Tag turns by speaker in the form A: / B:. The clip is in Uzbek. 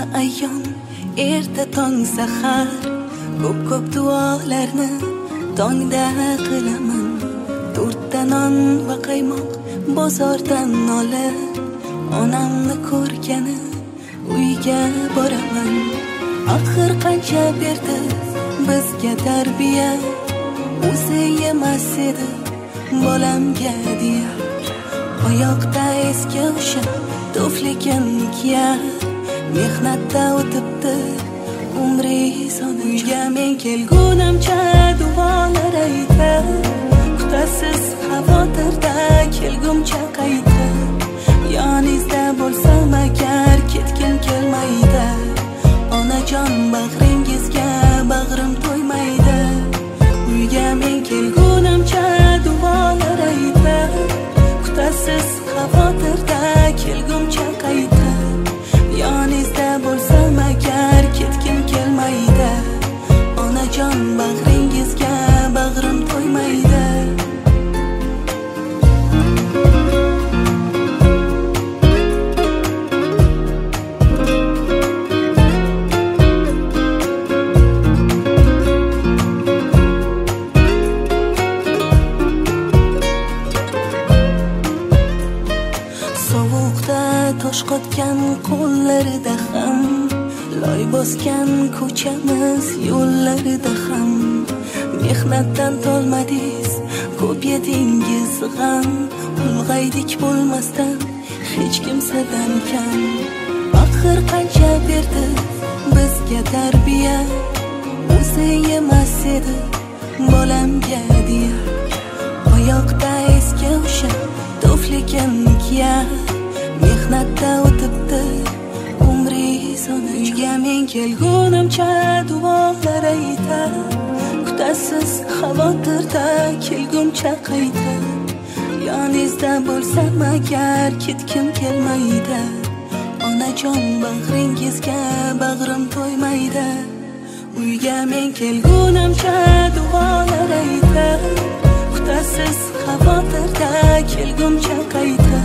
A: ayyom erta tong sahar ko'p duolarni tongda qilaman. To'rtta non va qaymoq bozordan olib onamni ko'rgani uyga boraman. Axir qancha berdi bizga tarbiya, o'zi yemas edi bolamga deya. Oyoqda eski o'sha tufligim kiyar, mehnatda o'tibdi umri sonuncha. Men kelgunimcha duolar aytib, kutasiz xavotirda kelgumcha qayta. Yoningizda bo'lsam agar ketgim kelmaydi, onajon bag'ringizga bag'rim to'ymaydi. Uyga men kelgunimcha duolar aytib, kutasiz xavotirda kelgumcha qayta. Yoningizda bo'lsam agar ketgim kelmaydi, onajon bag'ringizga bag'rim to'ymaydi. Sovuqda tosh qotgan qo'llarida ham, loy bosgan ko'chamiz yo'llarida ham, mehnatdan tolmadingiz, ko'p yedingiz g'am. Ulg'aydik bo'lmasdan hech kimsadan kam. Axir qancha berdi bizga tarbiya, o'zi yemas edi bolamga deya. Oyoqda eski o'sha tufligim kiyar, mehnatda o'tibdi umri sonuncha. Men kelgunimcha duolar aytar, kutasiz xavotirda kelgumcha qayta. Yoningizda bo'lsam agar ketgim kelmaydi, onajon bag'ringizga bag'rim to'ymaydi. Uyga men kelgunimcha duolar aytar, kutasiz xavotirda kelgumcha qayta.